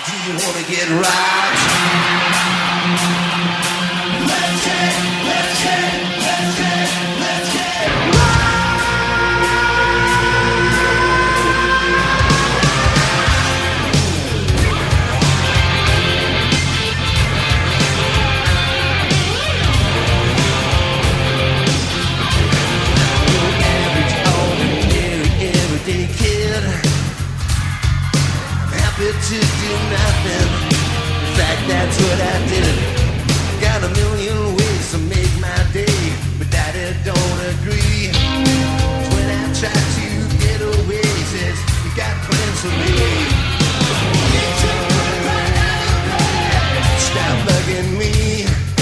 Do you wanna get rocked? Everyday kid, happy to do nothing. In fact, that's what I did. Got a million ways to make my day, but Daddy don't agree. When I try to get away, he says, you got plans for me. Stop bugging me.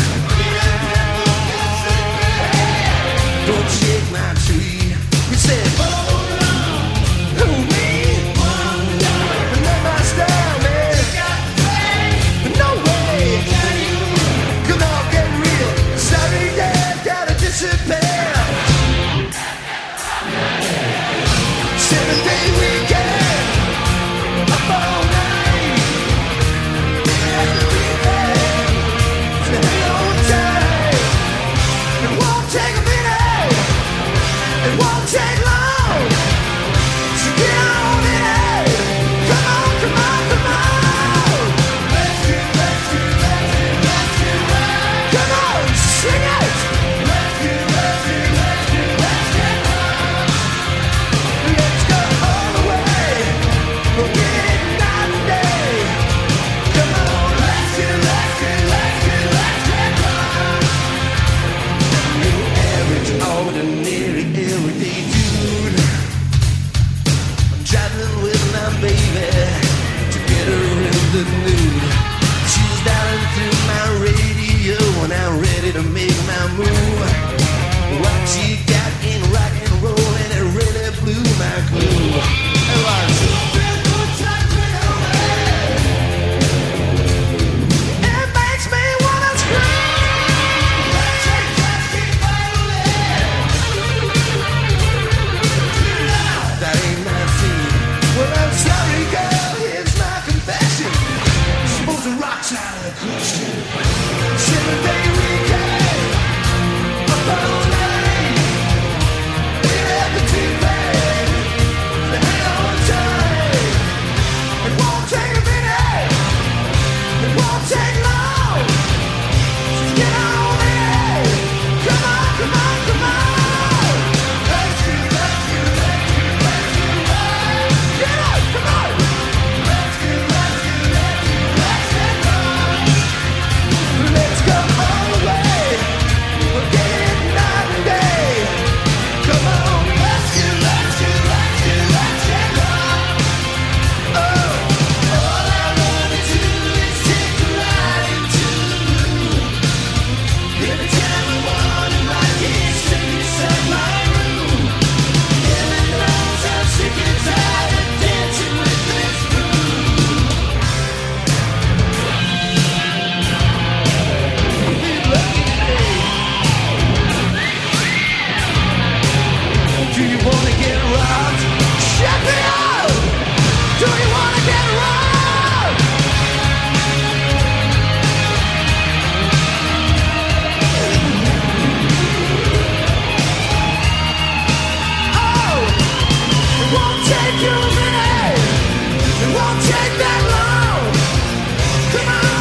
Don't shake my tree. We said, who me? Not my style, man. No way. Come on, get real. Sorry, Dad, gotta disappear. 7-day weekend, up all night. Every day, to hang on tight. It won't take a minute. It won't take long. So get on in. Come on, come on, come on. Let's get come on, sing it. Let's get let's go all the way. We'll get it night and day. Come on, let's get you average, ordinary, everyday dude. I'm traveling with my baby to get her in the mood. She's dialing through my radio and I'm ready to make my move. What she got in rock and roll and it really blew my clue. It was it makes me wanna scream. That ain't my scene. Well, I'm sorry, girl, here's my confession. Supposed to rock out of the cushion. 7-day weekend, up all night. Ain't ever too bad to hang on tight. It won't take a minute. It won't take long. So get on in. Come on, come on, come on. Let's get get up, come on. Let's get let's go all the way. We'll get it night and day. Come on, let's get oh, all I wanna do is take a ride into the blue. Every time I wanna rock it, take inside my room. Heaven knows I'm sick and tired of dancing with this groove. Do you wanna get robbed? Check me out! Do you wanna get robbed? Oh! It won't take you a minute! It won't take that long! Come on!